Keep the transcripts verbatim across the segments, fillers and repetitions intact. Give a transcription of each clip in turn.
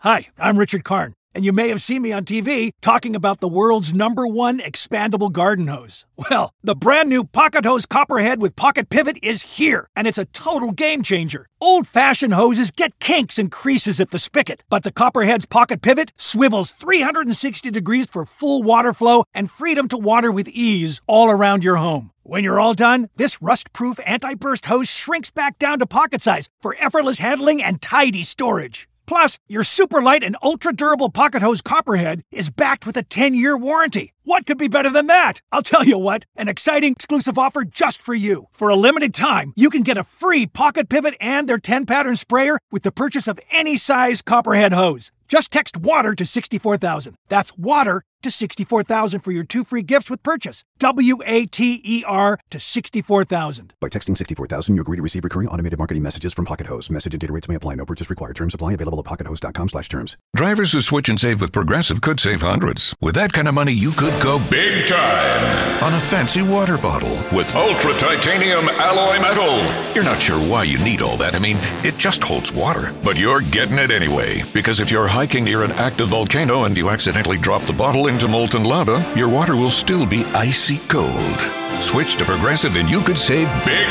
Hi, I'm Richard Karn, and you may have seen me on T V talking about the world's number one expandable garden hose. Well, the brand new Pocket Hose Copperhead with Pocket Pivot is here, and it's a total game changer. Old-fashioned hoses get kinks and creases at the spigot, but the Copperhead's Pocket Pivot swivels three hundred sixty degrees for full water flow and freedom to water with ease all around your home. When you're all done, this rust-proof anti-burst hose shrinks back down to pocket size for effortless handling and tidy storage. Plus, your super light and ultra-durable Pocket Hose Copperhead is backed with a ten-year warranty. What could be better than that? I'll tell you what, an exciting exclusive offer just for you. For a limited time, you can get a free Pocket Pivot and their ten-pattern sprayer with the purchase of any size Copperhead hose. Just text WATER to sixty-four thousand. That's WATER to sixty-four thousand for your two free gifts with purchase. W A T E R to sixty-four thousand. By texting sixty-four thousand, you agree to receive recurring automated marketing messages from Pocket Hose. Message and data rates may apply. No purchase required. Terms apply. Available at pockethose.com slash terms. Drivers who switch and save with Progressive could save hundreds. With that kind of money, you could go big time on a fancy water bottle with ultra titanium alloy metal. You're not sure why you need all that. I mean, it just holds water, but you're getting it anyway. Because if you're hiking near an active volcano and you accidentally drop the bottle into molten lava, your water will still be icy cold. Switch to Progressive and you could save big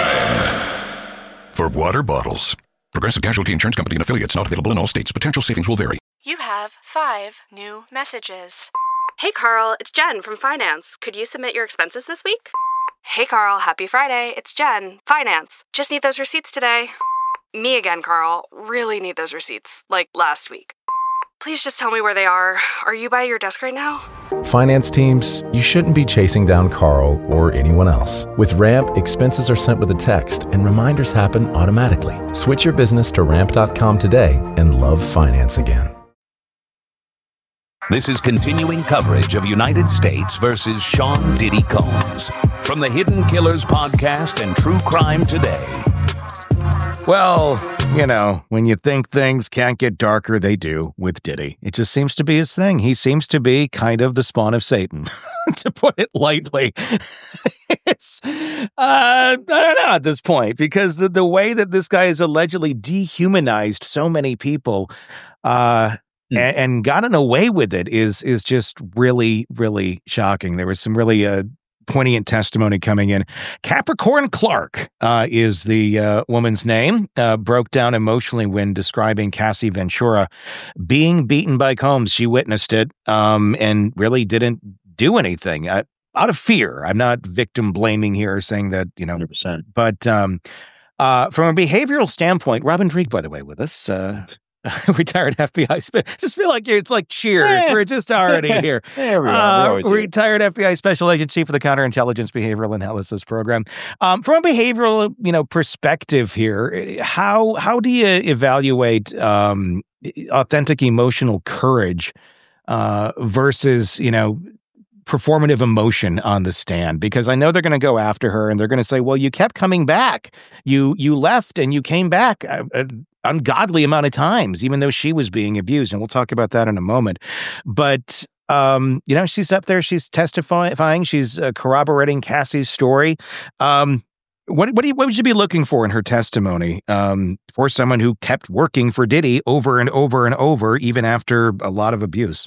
time. For water bottles. Progressive Casualty Insurance Company and affiliates, not available in all states. Potential savings will vary. You have five new messages. Hey, Carl, it's Jen from Finance. Could you submit your expenses this week? Hey, Carl, happy Friday. It's Jen, Finance. Just need those receipts today. Me again, Carl. Really need those receipts, like last week. Please just tell me where they are. Are you by your desk right now? Finance teams, you shouldn't be chasing down Carl or anyone else. With Ramp, expenses are sent with a text and reminders happen automatically. Switch your business to ramp dot com today and love finance again. This is continuing coverage of United States versus Sean Diddy Combs from the Hidden Killers podcast and True Crime Today. Well, you know, when you think things can't get darker, they do with Diddy. It just seems to be his thing. He seems to be kind of the spawn of Satan, to put it lightly. It's, uh, I don't know at this point, because the, the way that this guy has allegedly dehumanized so many people uh, mm. and, and gotten away with it is is just really, really shocking. There was some really... Uh, poignant testimony coming in. Capricorn Clark uh, is the uh, woman's name, uh, broke down emotionally when describing Cassie Ventura being beaten by Combs. She witnessed it um, and really didn't do anything uh, out of fear. I'm not victim blaming here, saying that, you know, one hundred percent. But um, uh, from a behavioral standpoint, Robin Dreek, by the way, with us, uh, retired F B I. Spe- just feel like it's like Cheers. Yeah. We're just already here. There we are. Uh, retired F B I Special Agent Chief of the Counterintelligence Behavioral Analysis Program. Um, from a behavioral, you know, perspective here, how how do you evaluate um, authentic emotional courage uh, versus, you know, performative emotion on the stand? Because I know they're going to go after her and they're going to say, well, you kept coming back. You you left and you came back uh, uh, ungodly amount of times, even though she was being abused. And we'll talk about that in a moment. But, um, you know, she's up there. She's testifying. She's uh, corroborating Cassie's story. Um, what, what, do you, what would you be looking for in her testimony um, for someone who kept working for Diddy over and over and over, even after a lot of abuse?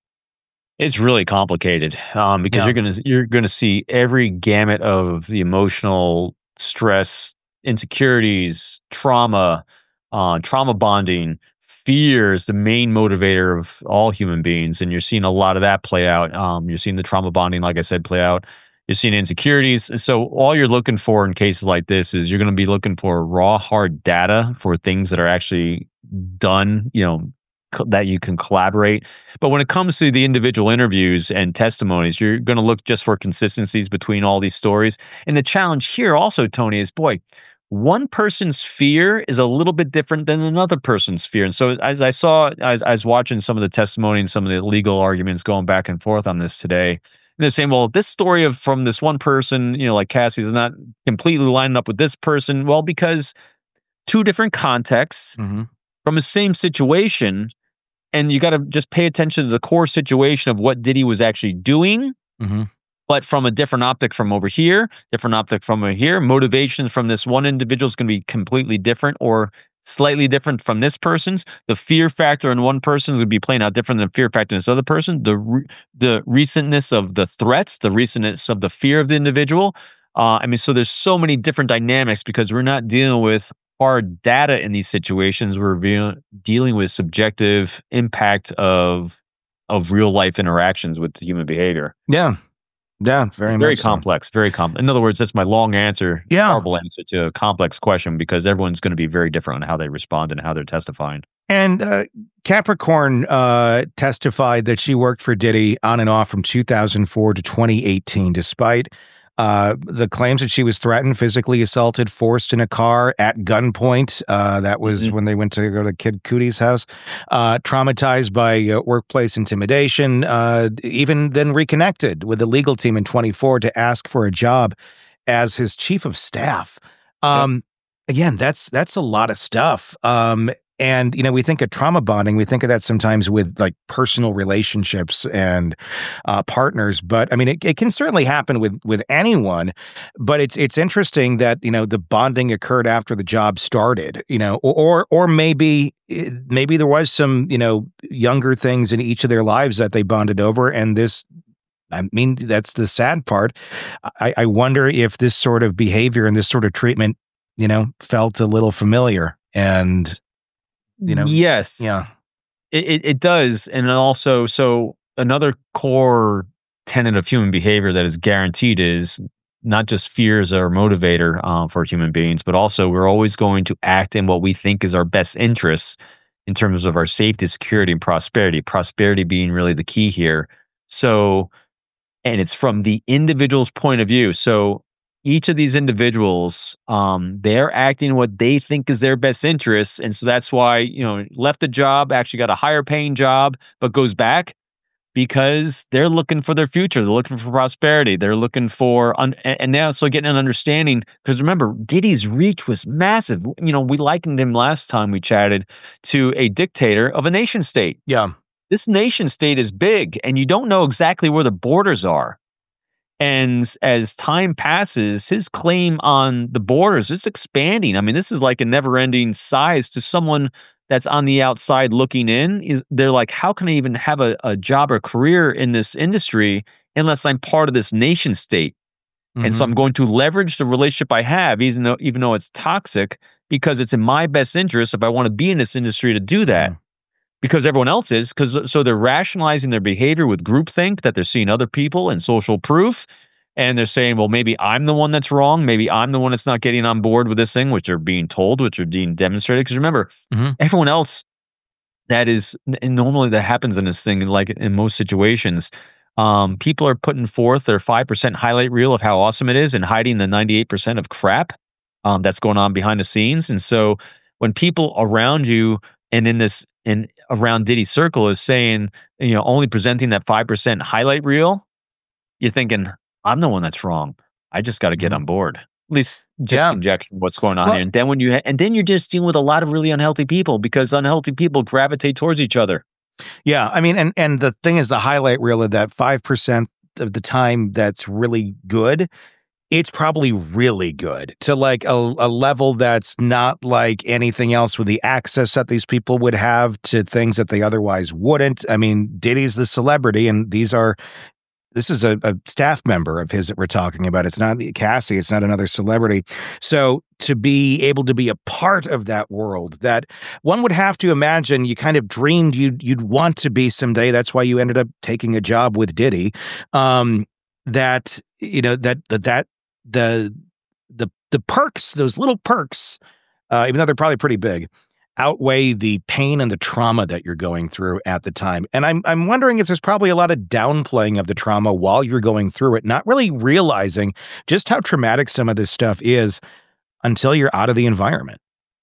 It's really complicated um, because yeah. you're gonna you're gonna see every gamut of the emotional stress, insecurities, trauma, uh, trauma bonding, fear is the main motivator of all human beings, and you're seeing a lot of that play out. Um, you're seeing the trauma bonding, like I said, play out. You're seeing insecurities. So all you're looking for in cases like this is you're going to be looking for raw, hard data for things that are actually done. You know, that you can collaborate. But when it comes to the individual interviews and testimonies, you're going to look just for consistencies between all these stories. And the challenge here also, Tony, is, boy, one person's fear is a little bit different than another person's fear. And so as I saw, as I was watching some of the testimony and some of the legal arguments going back and forth on this today, and they're saying, well, this story of from this one person, you know, like Cassie, is not completely lining up with this person. Well, because two different contexts mm-hmm. from the same situation, and you got to just pay attention to the core situation of what Diddy was actually doing, mm-hmm. but from a different optic from over here, different optic from over here. Motivations from this one individual is going to be completely different, or slightly different from this person's. The fear factor in one person's would be playing out different than the fear factor in this other person. The re- the recentness of the threats, the recentness of the fear of the individual. Uh, I mean, so there's so many different dynamics because we're not dealing with hard data in these situations. We're be- dealing with subjective impact of of real life interactions with human behavior. Yeah. Yeah, very it's very much complex, so. very complex. In other words, that's my long answer, yeah. horrible answer to a complex question because everyone's going to be very different on how they respond and how they're testifying. And uh, Capricorn uh, testified that she worked for Diddy on and off from two thousand four to twenty eighteen, despite uh, the claims that she was threatened, physically assaulted, forced in a car at gunpoint. Uh, that was mm-hmm. when they went to go to Kid Cudi's house. Uh, traumatized by uh, workplace intimidation, uh, even then reconnected with the legal team in twenty-four to ask for a job as his chief of staff. Um, yep. Again, that's that's a lot of stuff. Um, And, you know, we think of trauma bonding, we think of that sometimes with like personal relationships and uh, partners. But I mean, it, it can certainly happen with with anyone. But it's it's interesting that, you know, the bonding occurred after the job started, you know, or or maybe maybe there was some, you know, younger things in each of their lives that they bonded over. And this, I mean, that's the sad part. I, I wonder if this sort of behavior and this sort of treatment, you know, felt a little familiar and. You know, yes, yeah, it, it it does, and also so another core tenet of human behavior that is guaranteed is not just fear as our motivator uh, for human beings, but also we're always going to act in what we think is our best interests in terms of our safety, security, and prosperity. Prosperity being really the key here. So, and it's from the individual's point of view. So. Each of these individuals, um, they're acting what they think is their best interest. And so that's why, you know, left the job, actually got a higher paying job, but goes back because they're looking for their future. They're looking for prosperity. They're looking for, un- and they're also getting an understanding. Because remember, Diddy's reach was massive. You know, we likened him last time we chatted to a dictator of a nation state. Yeah. This nation state is big and you don't know exactly where the borders are. And as time passes, his claim on the borders is expanding. I mean, this is like a never-ending size to someone that's on the outside looking in. Is they're like, how can I even have a, a job or career in this industry unless I'm part of this nation state? Mm-hmm. And so I'm going to leverage the relationship I have, even though even though it's toxic, because it's in my best interest if I want to be in this industry to do that. Mm-hmm. Because everyone else is, because so they're rationalizing their behavior with groupthink that they're seeing other people and social proof, and they're saying, well, maybe I'm the one that's wrong, maybe I'm the one that's not getting on board with this thing, which they're being told, which are being demonstrated. Because remember, mm-hmm. everyone else that is, and normally that happens in this thing, like in most situations, um, people are putting forth their five percent highlight reel of how awesome it is and hiding the ninety-eight percent of crap um, that's going on behind the scenes. And so when people around you and in this, and around Diddy's circle is saying, you know, only presenting that five percent highlight reel, you're thinking, I'm the one that's wrong. I just got to get on board. At least just yeah. conjecture what's going on well, here. And then when you, ha- and then you're just dealing with a lot of really unhealthy people because unhealthy people gravitate towards each other. Yeah. I mean, and, and the thing is the highlight reel of that five percent of the time that's really good. It's probably really good to like a, a level that's not like anything else with the access that these people would have to things that they otherwise wouldn't. I mean, Diddy's the celebrity, and these are, this is a, a staff member of his that we're talking about. It's not Cassie. It's not another celebrity. So to be able to be a part of that world that one would have to imagine you kind of dreamed you'd, you'd want to be someday. That's why you ended up taking a job with Diddy. Um, that, you know, that, that, that, the the the perks, those little perks, uh, even though they're probably pretty big, outweigh the pain and the trauma that you're going through at the time. And I'm I'm wondering if there's probably a lot of downplaying of the trauma while you're going through it, not really realizing just how traumatic some of this stuff is until you're out of the environment.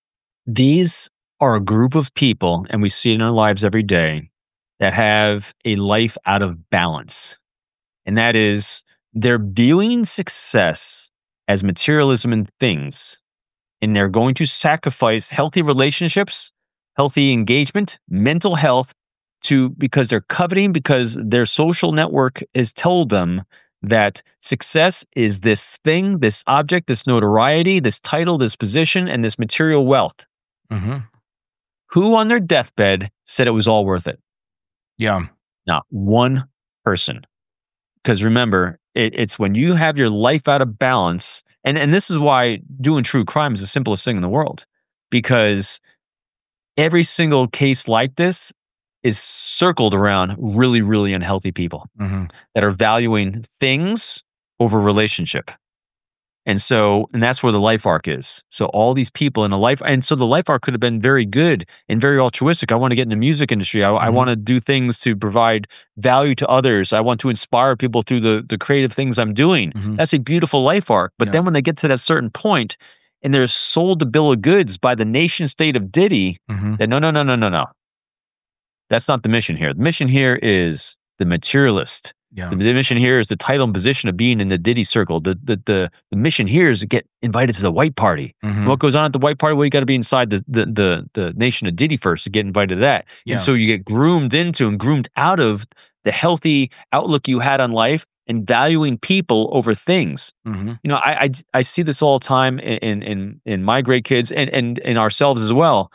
These are a group of people, and we see it in our lives every day, that have a life out of balance. And that is, they're viewing success as materialism and things, and they're going to sacrifice healthy relationships, healthy engagement, mental health, to because they're coveting, because their social network has told them that success is this thing, this object, this notoriety, this title, this position, and this material wealth. Mm-hmm. Who on their deathbed said it was all worth it? Yeah. Not one person. Because remember, it, it's when you have your life out of balance, and, and this is why doing true crime is the simplest thing in the world. Because every single case like this is circled around really, really unhealthy people mm-hmm. that are valuing things over relationship. And so, and that's where the life arc is. So all these people in a life, and so the life arc could have been very good and very altruistic. I want to get in the music industry. I, mm-hmm. I want to do things to provide value to others. I want to inspire people through the, the creative things I'm doing. Mm-hmm. That's a beautiful life arc. But yeah. then when they get to that certain point and they're sold a bill of goods by the nation state of Diddy, mm-hmm. then no, no, no, no, no, no. That's not the mission here. The mission here is the materialist. Yeah. The, the mission here is the title and position of being in the Diddy circle. The the the, the mission here is to get invited to the white party. Mm-hmm. What goes on at the white party? Well, you got to be inside the, the the the nation of Diddy first to get invited to that. Yeah. And so you get groomed into and groomed out of the healthy outlook you had on life and valuing people over things. Mm-hmm. You know, I, I I see this all the time in in in my great kids and and in ourselves as well.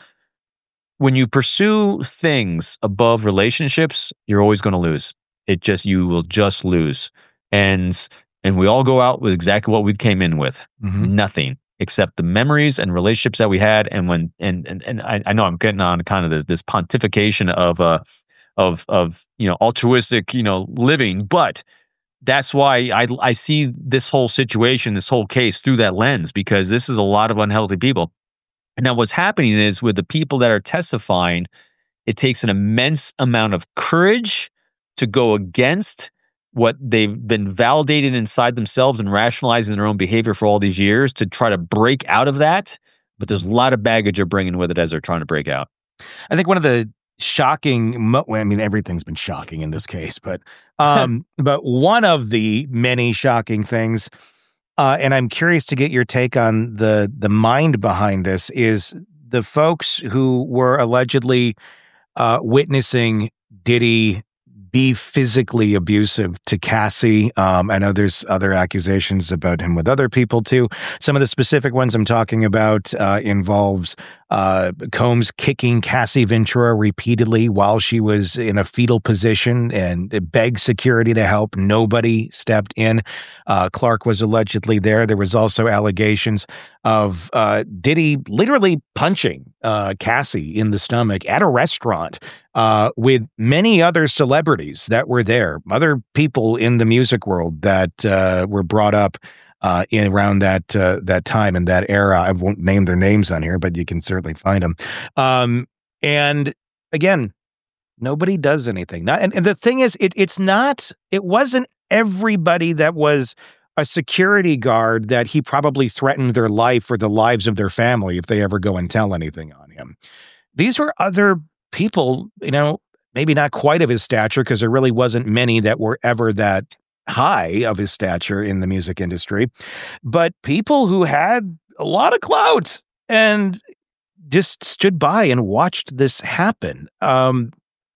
When you pursue things above relationships, you're always going to lose. It just, you will just lose. And and we all go out with exactly what we came in with. Mm-hmm. Nothing except the memories and relationships that we had. And when and and, and I, I know I'm getting on kind of this this pontification of uh of of you know altruistic, you know, living, but that's why I I see this whole situation, this whole case through that lens, because this is a lot of unhealthy people. And now what's happening is with the people that are testifying, it takes an immense amount of courage to go against what they've been validated inside themselves and rationalizing their own behavior for all these years to try to break out of that. But there's a lot of baggage they're bringing with it as they're trying to break out. I think one of the shocking, mo- I mean, everything's been shocking in this case, but um, but one of the many shocking things, uh, and I'm curious to get your take on the the mind behind this, is the folks who were allegedly uh, witnessing Diddy be physically abusive to Cassie. Um, I know there's other accusations about him with other people too. Some of the specific ones I'm talking about uh, involves uh, Combs kicking Cassie Ventura repeatedly while she was in a fetal position and begged security to help. Nobody stepped in. Uh, Clark was allegedly there. There was also allegations of uh, Diddy literally punching uh, Cassie in the stomach at a restaurant uh, with many other celebrities that were there, other people in the music world that uh, were brought up uh, in around that uh, that time and that era. I won't name their names on here, but you can certainly find them. Um, and again, nobody does anything. Not, and, and the thing is, it it's not. It wasn't everybody that was a security guard that he probably threatened their life or the lives of their family if they ever go and tell anything on him. These were other people, you know, maybe not quite of his stature, because there really wasn't many that were ever that high of his stature in the music industry, but people who had a lot of clout and just stood by and watched this happen. Um,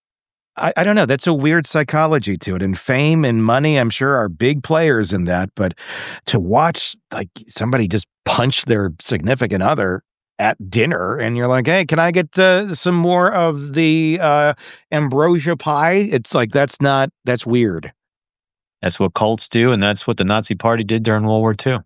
I, I don't know. That's a weird psychology to it. And fame and money, I'm sure, are big players in that. But to watch like somebody just punch their significant other at dinner, and you're like, "Hey, can I get uh, some more of the uh, ambrosia pie?" It's like that's not that's weird. That's what cults do, and that's what the Nazi Party did during World War Two.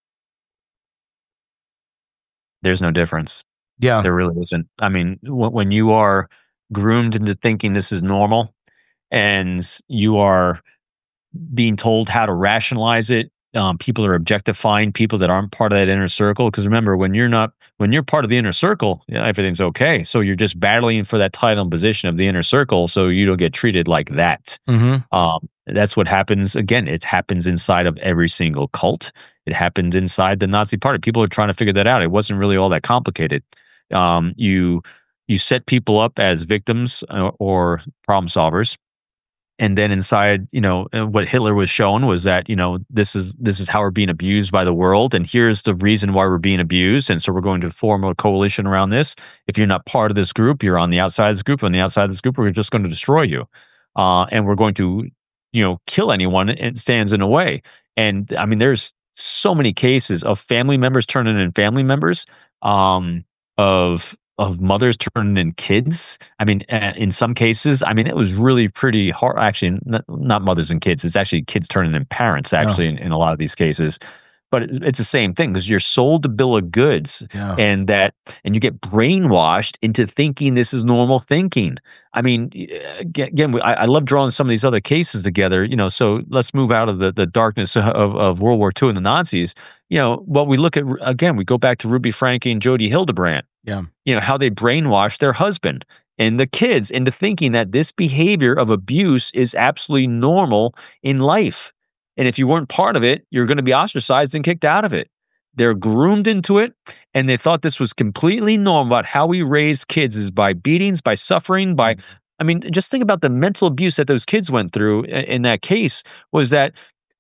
There's no difference. Yeah, there really isn't. I mean, when you are groomed into thinking this is normal and you are being told how to rationalize it, um, people are objectifying people that aren't part of that inner circle. Because remember, when you're not, when you're part of the inner circle, yeah, everything's okay. So you're just battling for that title and position of the inner circle, so you don't get treated like that. Mm-hmm. Um, that's what happens. Again, it happens inside of every single cult. It happened inside the Nazi Party. People are trying to figure that out. It wasn't really all that complicated. Um, you you set people up as victims or, or problem solvers. And then inside, you know, what Hitler was shown was that, you know, this is this is how we're being abused by the world, and here's the reason why we're being abused, and so we're going to form a coalition around this. If you're not part of this group, you're on the outside of this group. On the outside of this group, we're just going to destroy you, uh, and we're going to, you know, kill anyone that stands in the way. And I mean, there's so many cases of family members turning in family members, um, of of mothers turning in kids. I mean, uh, in some cases, I mean, it was really pretty hard. Actually, not, not mothers and kids. It's actually kids turning in parents, actually, oh. in, in a lot of these cases. But it, it's the same thing because you're sold a bill of goods yeah. and that, and you get brainwashed into thinking this is normal thinking. I mean, again, I, I love drawing some of these other cases together, you know, so let's move out of the, the darkness of, of World War Two and the Nazis. You know, well, we look at, again, we go back to Ruby Franke and Jody Hildebrand. Yeah. You know, how they brainwashed their husband and the kids into thinking that this behavior of abuse is absolutely normal in life. And if you weren't part of it, you're going to be ostracized and kicked out of it. They're groomed into it, and they thought this was completely normal about how we raise kids is by beatings, by suffering, by, I mean, just think about the mental abuse that those kids went through in that case was that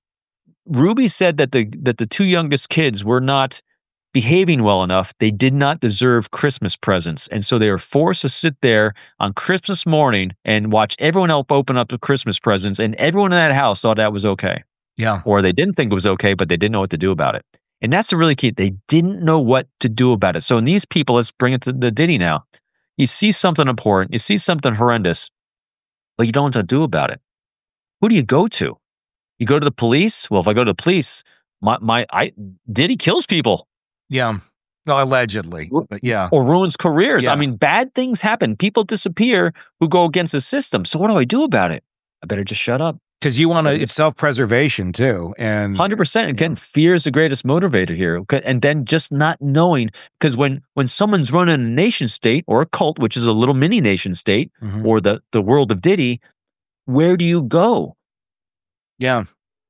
Ruby said that the that the two youngest kids were not behaving well enough. They did not deserve Christmas presents. And so they were forced to sit there on Christmas morning and watch everyone else open up the Christmas presents, and everyone in that house thought that was okay. Yeah. Or they didn't think it was okay, but they didn't know what to do about it. And that's the really key. They didn't know what to do about it. So in these people, let's bring it to the Diddy now. You see something important, you see something horrendous, but you don't know what to do about it. Who do you go to? You go to the police? Well, if I go to the police, my my I Diddy kills people. Yeah. Well, allegedly. But yeah. Or ruins careers. Yeah. I mean, bad things happen. People disappear who go against the system. So what do I do about it? I better just shut up. Because you want to, it's self-preservation too. And one hundred percent. Again, fear is the greatest motivator here. And then just not knowing, because when, when someone's running a nation state or a cult, which is a little mini nation state, mm-hmm. or the, the world of Diddy, where do you go? Yeah.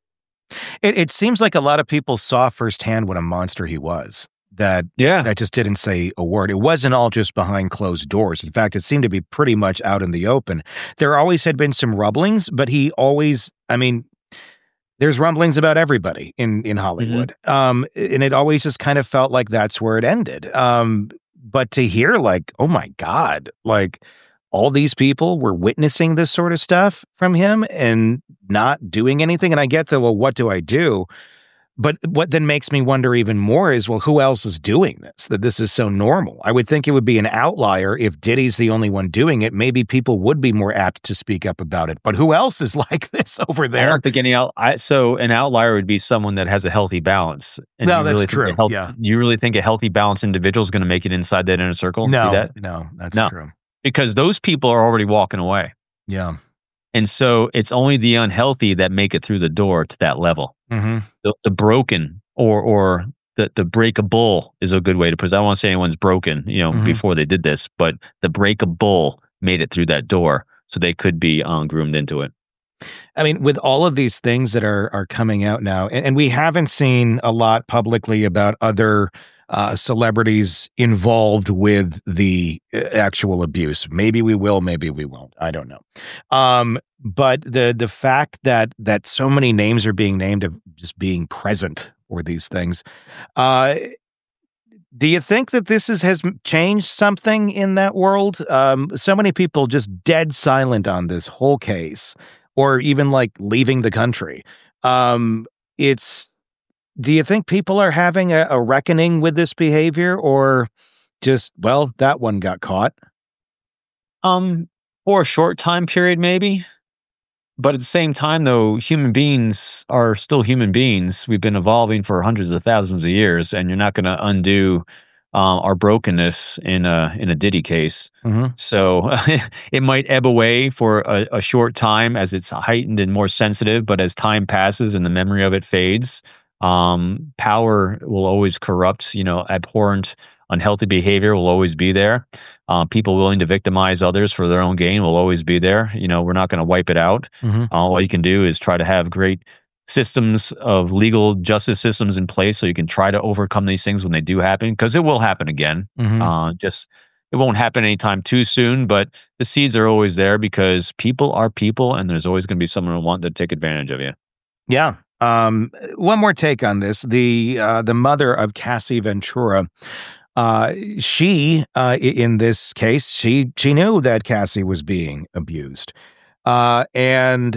It, it seems like a lot of people saw firsthand what a monster he was. That yeah. that just didn't say a word. It wasn't all just behind closed doors. In fact, it seemed to be pretty much out in the open. There always had been some rumblings, but he always, I mean, there's rumblings about everybody in, in Hollywood. Mm-hmm. Um, and it always just kind of felt like that's where it ended. Um, but to hear like, oh my God, like all these people were witnessing this sort of stuff from him and not doing anything. And I get that, well, what do I do? But what then makes me wonder even more is, well, who else is doing this? That this is so normal. I would think it would be an outlier if Diddy's the only one doing it. Maybe people would be more apt to speak up about it. But who else is like this over there? I don't think any out. I, so an outlier would be someone that has a healthy balance. And no, you that's really true. Health, yeah. You really think a healthy, balanced individual is going to make it inside that inner circle? No, See that? no, that's no. true. Because those people are already walking away. Yeah. And so it's only the unhealthy that make it through the door to that level. Mm-hmm. The, the broken or or the the breakable is a good way to put it. I don't want to say anyone's broken, you know, mm-hmm. before they did this, but the breakable made it through that door, so they could be um, groomed into it. I mean, with all of these things that are are coming out now, and, and we haven't seen a lot publicly about other uh, celebrities involved with the actual abuse. Maybe we will, maybe we won't. I don't know. Um, but the the fact that that so many names are being named of just being present or these things, uh, do you think that this is, has changed something in that world? Um, so many people just dead silent on this whole case, or even like leaving the country. Um, it's, do you think people are having a, a reckoning with this behavior, or just, well, that one got caught? Um, for a short time period, maybe. But at the same time, though, human beings are still human beings. We've been evolving for hundreds of thousands of years, and you're not going to undo uh, our brokenness in a in a Diddy case. Mm-hmm. So it might ebb away for a, a short time as it's heightened and more sensitive. But as time passes and the memory of it fades, um, power will always corrupt. You know, abhorrent, unhealthy behavior will always be there. Uh, people willing to victimize others for their own gain will always be there. You know, we're not going to wipe it out. Mm-hmm. Uh, all you can do is try to have great systems of legal justice systems in place so you can try to overcome these things when they do happen, because it will happen again. Mm-hmm. Uh, just it won't happen anytime too soon, but the seeds are always there because people are people, and there's always going to be someone who wants to take advantage of you. Yeah. Um, one more take on this. The uh, the mother of Cassie Ventura, uh, she, uh, in this case, she she knew that Cassie was being abused. Uh, and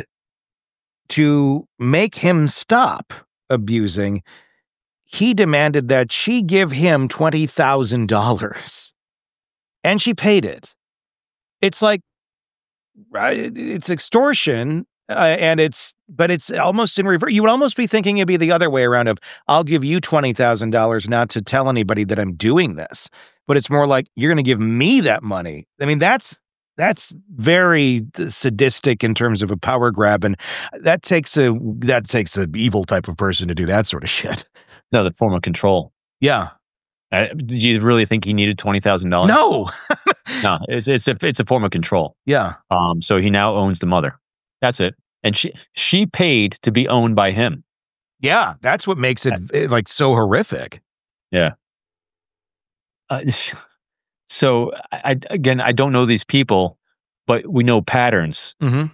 to make him stop abusing, he demanded that she give him twenty thousand dollars. and she paid it. It's like, it's extortion, uh, and it's, but it's almost in reverse. You would almost be thinking it'd be the other way around of, I'll give you twenty thousand dollars not to tell anybody that I'm doing this. But it's more like, you're going to give me that money. I mean, that's, that's very sadistic in terms of a power grab. And that takes a, that takes an evil type of person to do that sort of shit. No, the form of control. Yeah. Uh, do you really think he needed twenty thousand dollars? No. No, it's it's a it's a form of control. Yeah. Um. So he now owns the mother. That's it. And she she paid to be owned by him. Yeah, that's what makes it, it like so horrific. Yeah. Uh, so I, I again I don't know these people, but we know patterns. Mm-hmm.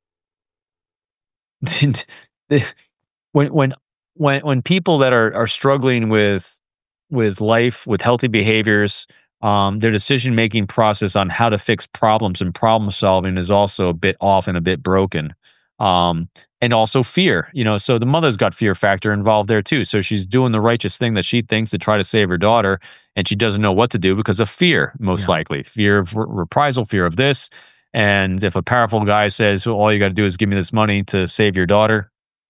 when when when when people that are are struggling with with life, with healthy behaviors, um, their decision-making process on how to fix problems and problem solving is also a bit off and a bit broken. Um, and also fear, you know, so the mother's got fear factor involved there too. So she's doing the righteous thing that she thinks to try to save her daughter, and she doesn't know what to do because of fear, most yeah. likely. Fear of re- reprisal, fear of this. And if a powerful guy says, well, all you got to do is give me this money to save your daughter,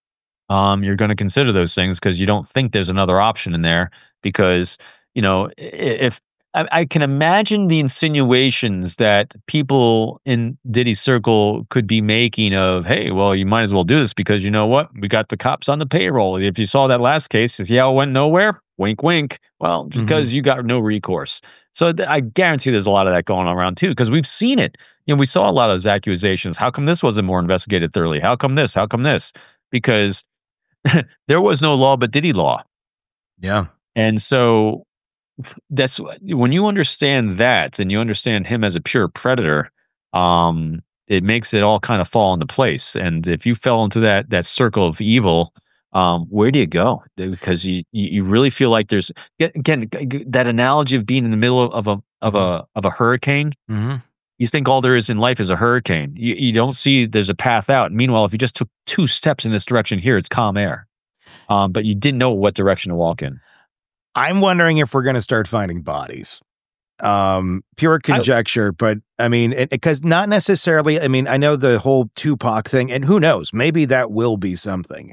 um, you're going to consider those things because you don't think there's another option in there. Because, you know, if I, I can imagine the insinuations that people in Diddy's circle could be making of, hey, well, you might as well do this because you know what? We got the cops on the payroll. If you saw that last case, see how it went nowhere? Wink, wink. Well, just because mm-hmm. you got no recourse. So th- I guarantee there's a lot of that going on around too, because we've seen it. You know, we saw a lot of those accusations. How come this wasn't more investigated thoroughly? How come this? How come this? Because there was no law but Diddy law. Yeah. And so that's when you understand that and you understand him as a pure predator, um, it makes it all kind of fall into place. And if you fell into that that circle of evil, um, where do you go? Because you you really feel like there's again that analogy of being in the middle of a of a of a hurricane. Mm-hmm. You think all there is in life is a hurricane. You, you don't see there's a path out. Meanwhile, if you just took two steps in this direction here, it's calm air. Um, but you didn't know what direction to walk in. I'm wondering if we're going to start finding bodies. Um, pure conjecture, I, but I mean, because not necessarily, I mean, I know the whole Tupac thing, and who knows, maybe that will be something.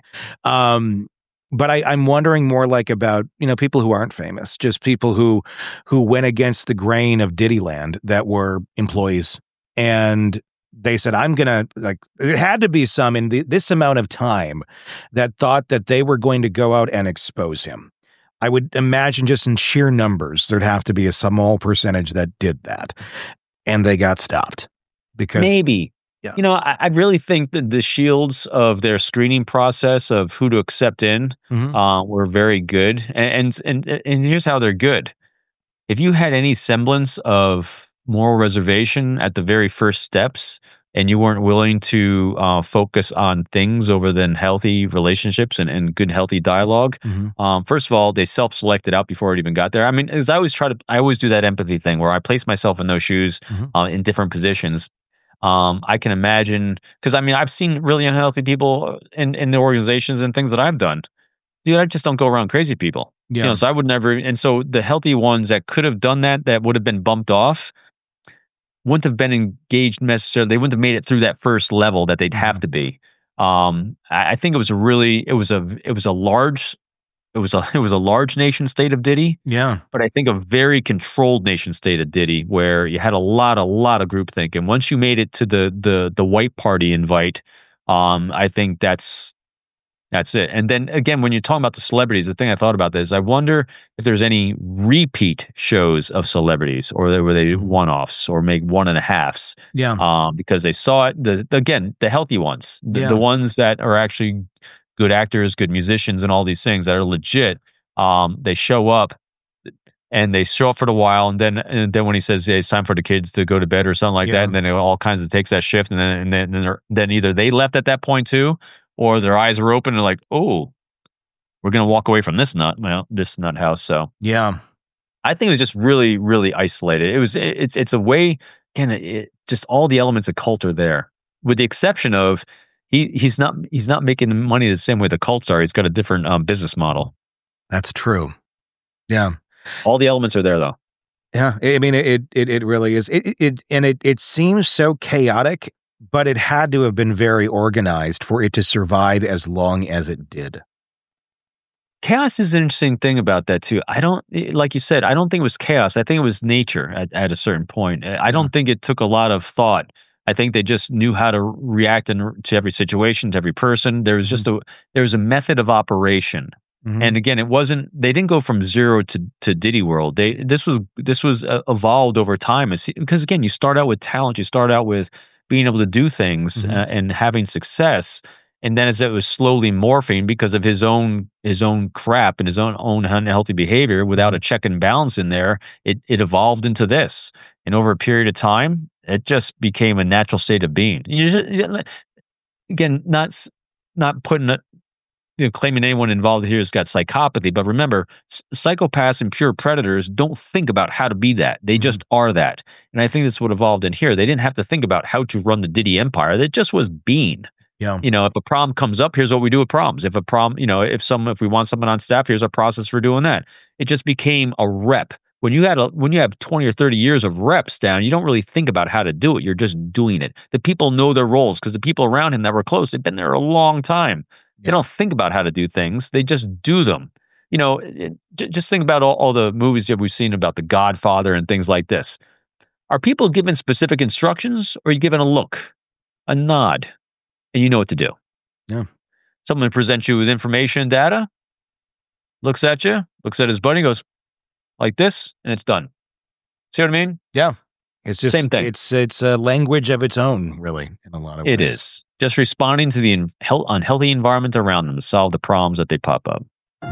Um, but I, I'm wondering more like about, you know, people who aren't famous, just people who, who went against the grain of Diddyland that were employees. And they said, I'm going to, like, there had to be some in the, this amount of time that thought that they were going to go out and expose him. I would imagine just in sheer numbers, there'd have to be a small percentage that did that. And they got stopped because maybe, yeah. you know, I, I really think that the shields of their screening process of who to accept in mm-hmm. uh, were very good. And, and, and, and here's how they're good. If you had any semblance of moral reservation at the very first steps, and you weren't willing to uh, focus on things over than healthy relationships and, and good, healthy dialogue. Mm-hmm. Um, first of all, they self-selected out before it even got there. I mean, as I always try to, I always do that empathy thing where I place myself in those shoes mm-hmm. uh, in different positions. Um, I can imagine, because I mean, I've seen really unhealthy people in, in the organizations and things that I've done. Dude, I just don't go around crazy people. Yeah. You know, so I would never, and so the healthy ones that could have done that, that would have been bumped off, wouldn't have been engaged necessarily. They wouldn't have made it through that first level that they'd have to be. Um, I, I think it was a really, it was a, it was a large, it was a, it was a large nation state of Diddy. Yeah. But I think a very controlled nation state of Diddy, where you had a lot, a lot of groupthink. And once you made it to the the the white party invite, um, I think that's that's it. And then again, when you're talking about the celebrities, the thing I thought about this, I wonder if there's any repeat shows of celebrities, or were they one-offs or make one and a halves? Yeah. Um, because they saw it. The again, the healthy ones, the, yeah. the ones that are actually good actors, good musicians, and all these things that are legit. Um, they show up, and they show up for a while, and then and then when he says hey, it's time for the kids to go to bed or something like yeah. that, and then it all kinds of takes that shift, and then and then and then, then either they left at that point too, or their eyes were open and like, oh, we're going to walk away from this nut, well, this nut house. So yeah, I think it was just really, really isolated. It was, it, it's, it's a way, again, it, just all the elements of cult are there, with the exception of he, he's not, he's not making money the same way the cults are. He's got a different um, business model. That's true. Yeah. All the elements are there though. Yeah, I mean, it it it really is. It it and it it seems so chaotic, but it had to have been very organized for it to survive as long as it did. Chaos is an interesting thing about that too. I don't, like you said, I don't think it was chaos. I think it was nature at, at a certain point. I don't think it took a lot of thought. I think they just knew how to react in, to every situation, to every person. There was just a there was a method of operation. Mm-hmm. And again, it wasn't. They didn't go from zero to to Diddy World. They this was this was uh, evolved over time. Because again, you start out with talent. You start out with being able to do things mm-hmm. uh, and having success. And then as it was slowly morphing because of his own his own crap and his own own unhealthy behavior, without a check and balance in there, it it evolved into this. And over a period of time, it just became a natural state of being. You just, again, not not putting it, you know, claiming anyone involved here has got psychopathy, but remember, psychopaths and pure predators don't think about how to be that. They just mm-hmm. are that. And I think that's what evolved in here. They didn't have to think about how to run the Diddy empire. It just was being. Yeah. You know, if a problem comes up, here's what we do with problems. If a problem, you know, if some, if we want someone on staff, here's our process for doing that. It just became a rep. When you had a, when you have twenty or thirty years of reps down, you don't really think about how to do it. You're just doing it. The people know their roles because the people around him that were close, they've been there a long time. They don't think about how to do things. They just do them. You know, it, just think about all, all the movies that we've seen about The Godfather and things like this. Are people given specific instructions, or are you given a look, a nod, and you know what to do? Yeah. Someone presents you with information and data, looks at you, looks at his buddy, goes like this, and it's done. See what I mean? Yeah. It's just same thing. It's it's a language of its own, really, in a lot of ways. It is. Just responding to the unhealthy environment around them to solve the problems that they pop up.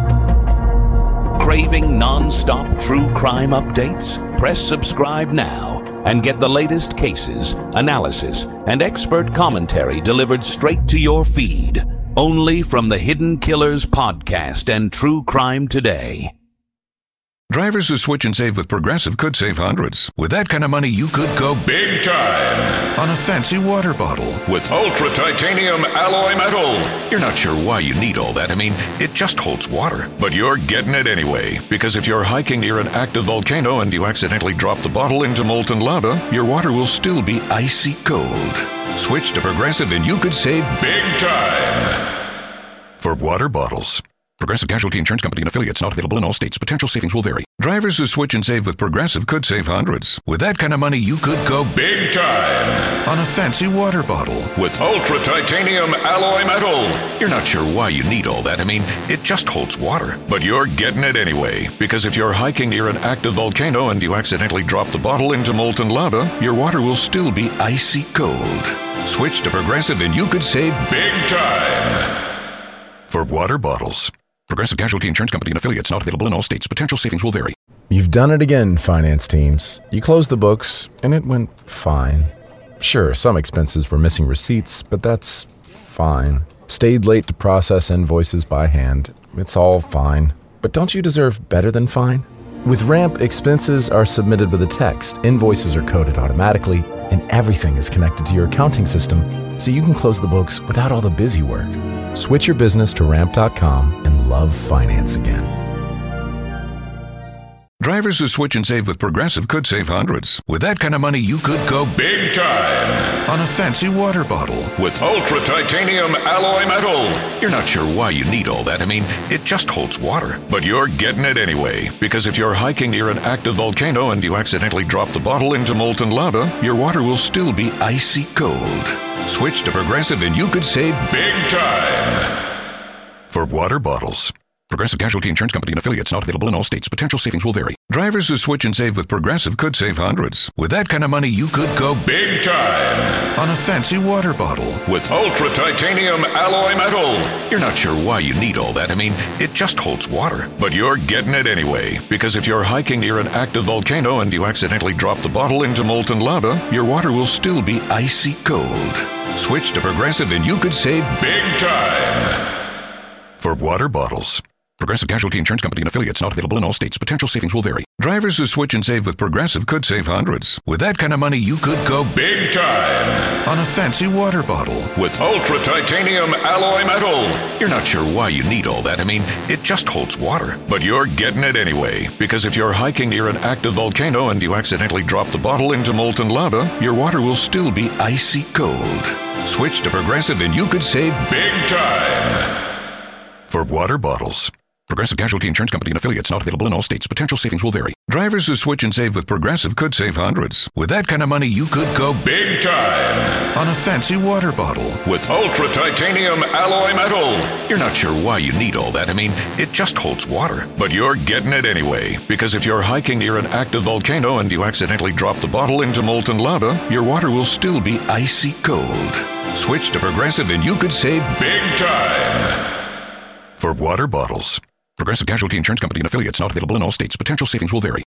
Craving non-stop true crime updates? Press subscribe now and get the latest cases, analysis, and expert commentary delivered straight to your feed. Only from the Hidden Killers podcast and True Crime Today. Drivers who switch and save with Progressive could save hundreds. With that kind of money, you could go big time on a fancy water bottle with ultra titanium alloy metal. You're not sure why you need all that. I mean, it just holds water. But you're getting it anyway. Because if you're hiking near an active volcano and you accidentally drop the bottle into molten lava, your water will still be icy cold. Switch to Progressive and you could save big time for water bottles. Progressive Casualty Insurance Company and affiliates, not available in all states. Potential savings will vary. Drivers who switch and save with Progressive could save hundreds. With that kind of money, you could go big time on a fancy water bottle with ultra titanium alloy metal. You're not sure why you need all that. I mean, it just holds water. But you're getting it anyway. Because if you're hiking near an active volcano and you accidentally drop the bottle into molten lava, your water will still be icy cold. Switch to Progressive and you could save big time for water bottles. Progressive Casualty Insurance Company and affiliates, not available in all states. Potential savings will vary. You've done it again, finance teams. You closed the books, and it went fine. Sure, some expenses were missing receipts, but that's fine. Stayed late to process invoices by hand. It's all fine. But don't you deserve better than fine? With Ramp, expenses are submitted with a text, invoices are coded automatically, and everything is connected to your accounting system, so you can close the books without all the busy work. Switch your business to ramp dot com and love finance again. Drivers who switch and save with Progressive could save hundreds. With that kind of money, you could go big time on a fancy water bottle with ultra titanium alloy metal. You're not sure why you need all that. I mean, it just holds water. But you're getting it anyway. Because if you're hiking near an active volcano and you accidentally drop the bottle into molten lava, your water will still be icy cold. Switch to Progressive and you could save big time for water bottles. Progressive Casualty Insurance Company and affiliates, not available in all states. Potential savings will vary. Drivers who switch and save with Progressive could save hundreds. With that kind of money, you could go big time on a fancy water bottle with ultra titanium alloy metal. You're not sure why you need all that. I mean, it just holds water. But you're getting it anyway. Because if you're hiking near an active volcano and you accidentally drop the bottle into molten lava, your water will still be icy cold. Switch to Progressive and you could save big time for water bottles. Progressive Casualty Insurance Company and affiliates, not available in all states. Potential savings will vary. Drivers who switch and save with Progressive could save hundreds. With that kind of money, you could go big time on a fancy water bottle with ultra titanium alloy metal. You're not sure why you need all that. I mean, it just holds water. But you're getting it anyway, because if you're hiking near an active volcano and you accidentally drop the bottle into molten lava, your water will still be icy cold. Switch to Progressive and you could save big time for water bottles. Progressive Casualty Insurance Company and affiliates, not available in all states. Potential savings will vary. Drivers who switch and save with Progressive could save hundreds. With that kind of money, you could go big time on a fancy water bottle with ultra titanium alloy metal. You're not sure why you need all that. I mean, it just holds water. But you're getting it anyway, because if you're hiking near an active volcano and you accidentally drop the bottle into molten lava, your water will still be icy cold. Switch to Progressive and you could save big time for water bottles. Progressive Casualty Insurance Company and affiliates, not available in all states. Potential savings will vary.